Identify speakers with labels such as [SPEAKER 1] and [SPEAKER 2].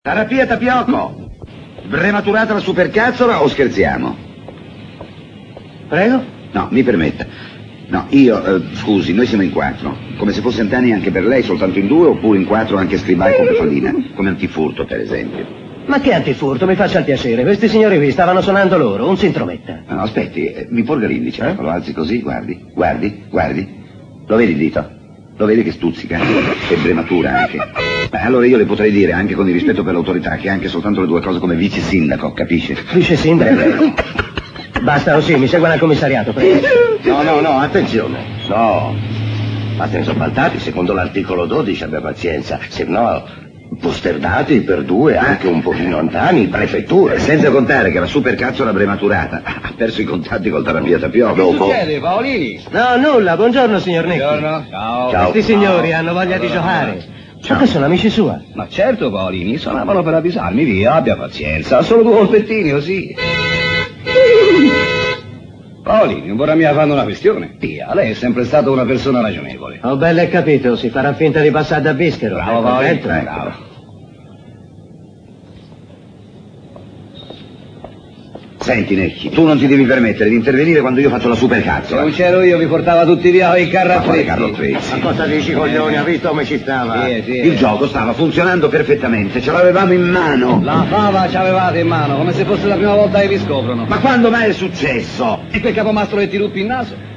[SPEAKER 1] Terapia Tapiocco! Prematurata la supercazzola o scherziamo?
[SPEAKER 2] Prego?
[SPEAKER 1] No, mi permetta. No, scusi, noi siamo in 4. Come se fosse Antani anche per lei, soltanto in 2, oppure in 4 anche Scribai con Pefallina. Come antifurto, per esempio.
[SPEAKER 2] Ma che antifurto, mi faccia il piacere. Questi signori qui stavano suonando loro, un si intrometta.
[SPEAKER 1] No, aspetti, mi porga l'indice, ecco, lo alzi così, guardi. Lo vedi il dito? Lo vedi che stuzzica? È prematura anche. Beh, allora io le potrei dire, anche con il rispetto per l'autorità, che anche soltanto le due cose come vice sindaco, capisce?
[SPEAKER 2] Vice sindaco? Basta, sì, mi segua al commissariato, prego.
[SPEAKER 3] No, attenzione. No, fate sobbaltati, secondo l'articolo 12 abbia pazienza, se no posterdati per 2, anche un pochino Antani, prefettura.
[SPEAKER 1] Senza contare che la supercazzola prematurata ha perso i contatti col terapia Tapiocco.
[SPEAKER 4] Che succede, Paolini?
[SPEAKER 2] No, nulla, buongiorno signor Necchi.
[SPEAKER 4] Buongiorno. Ciao.
[SPEAKER 2] Questi signori hanno voglia di giocare. Ma che sono amici sua?
[SPEAKER 4] Ma certo, Paolini, suonavano per avvisarmi, via, abbia pazienza, solo 2 colpettini, così. Paolini, non vorrà mica fare una questione? Via, lei è sempre stata una persona ragionevole.
[SPEAKER 2] Oh, belle capito, si farà finta di passare da bischero.
[SPEAKER 4] Bravo, Paolini,
[SPEAKER 2] Ecco.
[SPEAKER 4] bravo.
[SPEAKER 1] Senti, Necchi, tu non ti devi permettere di intervenire quando io faccio la
[SPEAKER 4] Se
[SPEAKER 1] supercazzola.
[SPEAKER 4] non c'ero io, vi portava tutti via i
[SPEAKER 1] Ma quale
[SPEAKER 4] carrazzini.
[SPEAKER 1] Carlo Trezzi?
[SPEAKER 2] Ma cosa dici, coglioni? Ha visto come ci stava?
[SPEAKER 4] Sì.
[SPEAKER 1] Il gioco stava funzionando perfettamente, ce l'avevamo in mano.
[SPEAKER 4] La fava ci avevate in mano, come se fosse la prima volta che vi scoprono.
[SPEAKER 1] Ma quando mai è successo?
[SPEAKER 4] E quel capomastro che ti ruppi il naso?